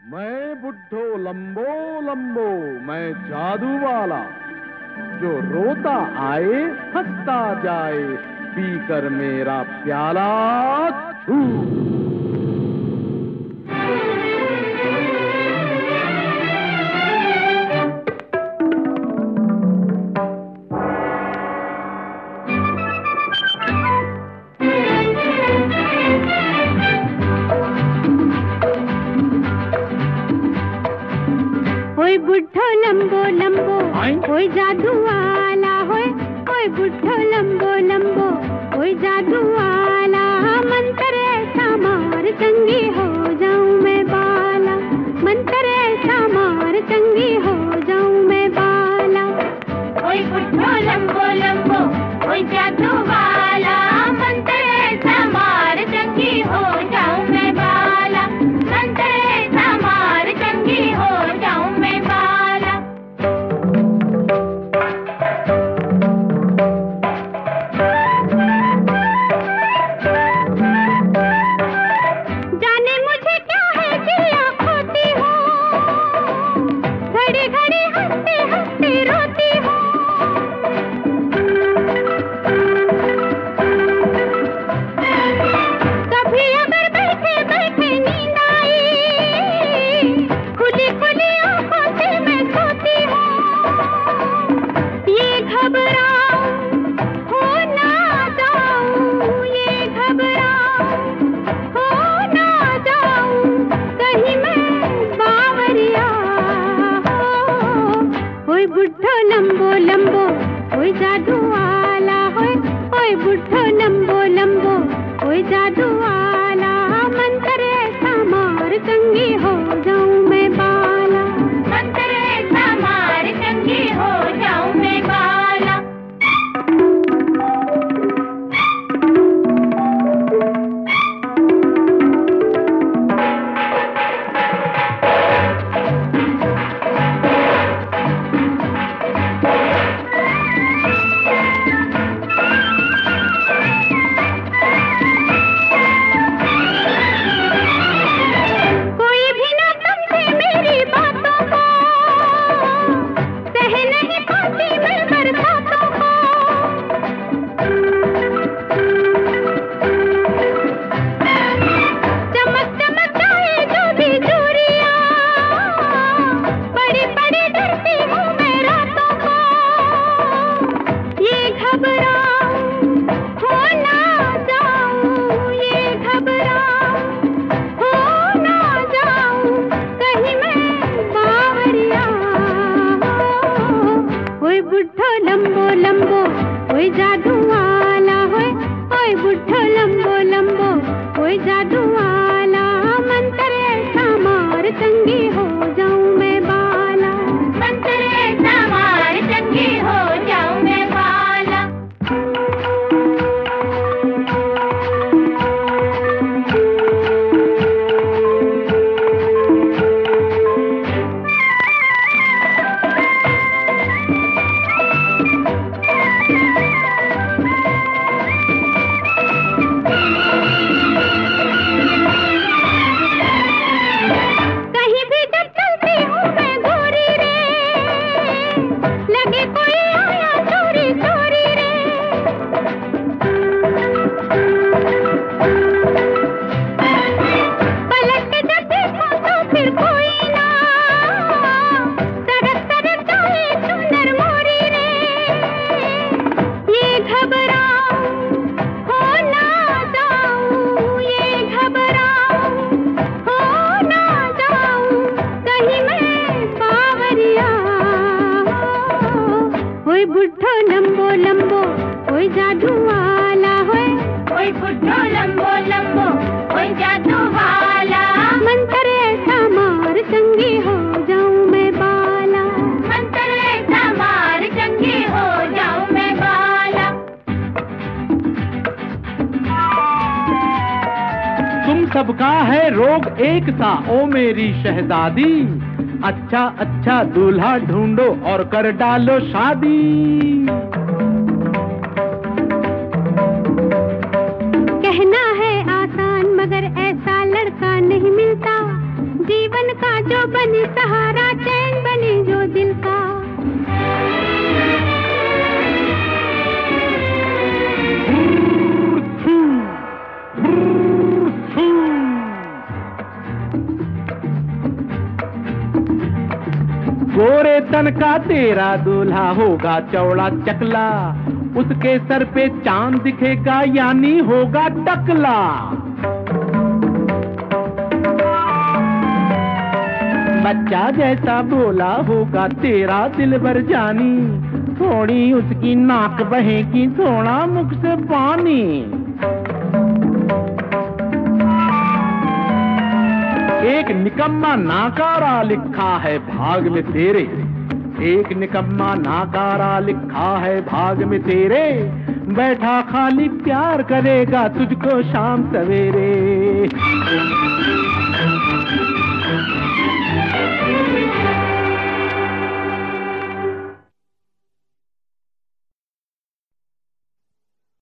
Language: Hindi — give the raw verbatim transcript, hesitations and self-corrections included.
मैं बुड्ढो लंबो लंबो, मैं जादू वाला, जो रोता आए हंसता जाए, पीकर मेरा प्याला छू। ओए बुड्ढो लंबो लंबो, ओए जादू वाला, होए ओए बुड्ढो लंबो लंबो, ओए जादू वाला, मंत्र ऐसा मार चंगी हो जाऊं मैं बाला, मंत्र ऐसा मार चंगी हो जाऊं मैं बाला। ओए बुड्ढो लंबो लंबो, ओए जादू वाला, मंत्र ऐसा मार चंगी हो जाऊं मैं बाला, मंत्र ऐसा मार चंगी हो जाऊं मैं बाला। जाने मुझे क्या है कि आँख होती हो, घड़ी घड़ी हंसते हंसते रोती हो। कभी अगर बैठे बैठे नींद आई, खुली खुली आँखों से मैं सोती हूँ। ये घबराऊं हो ना जाऊं, ये घबराऊं हो ना जाऊं, कहीं मैं बावरिया हो। ओए बुड्ढो लंबो लंबो, ओए जादू वाला, होए ओए बुड्ढो लंबो लंबो, ओए जादू वाला, मंत्र ऐसा मार चंगी हो जाऊं मैं बाला, मंत्र ऐसा मार चंगी हो जाऊं मैं बाला। कोई भी ना समझे मेरी बातों को, सह नहीं पाती मैं बरसातों को। चमक चमक जाए जो भी चूड़ियां, बड़ी बड़ी डरती हूँ मैं रातों को। ये घबराऊं हो ना जाऊं, ये घबराऊं हो ना जाऊं, कहीं मैं बावरिया हो। ओए बुड्ढो लंबो लंबो, ओए जादू वाला, होए ओए बुड्ढो लंबो लंबो, ओए जादू वाला, मंत्र ऐसा मार चंगी हो जाऊं मैं बाला, मंत्र ऐसा मार चंगी हो जाऊं मैं बाला। कहीं भी जब चलती हूँ मैं गोरी रे, लगे कोई आया चोरी चोरी रे। पलट के जब देखो तो फिर कोई ना, सरक सरक जाए सुंदर मोरी रे। ये घबराऊं हो ना जाऊं, ये घबराऊं हो ना जाऊं, कहीं मैं बावरिया हो। ओए बुड्ढो लंबो लंबो, ओए जादू वाला, होए ओए बुड्ढो लंबो लंबो, ओए जादू वाला, मंत्र ऐसा मार चंगी हो जाऊं मैं बाला, मंत्र ऐसा मार चंगी हो जाऊं मैं बाला। तुम सबका है रोग एक सा ओ मेरी शहजादी, अच्छा अच्छा दूल्हा ढूंढो और कर डालो शादी। कहना है आसान मगर ऐसा लड़का नहीं मिलता, जीवन का बनी सहारा, चैन बनी जो दिल का। गोरे तन का तेरा दूल्हा होगा चौड़ा चकला, उसके सर पे चांद दिखेगा यानी होगा टकला। बच्चा जैसा बोला होगा तेरा दिल भर जानी, थोड़ी उसकी नाक बहेगी थोड़ा मुख से पानी। एक निकम्मा नाकारा लिखा है भाग में तेरे, एक निकम्मा नाकारा लिखा है भाग में तेरे, बैठा खाली प्यार करेगा तुझको शाम सवेरे।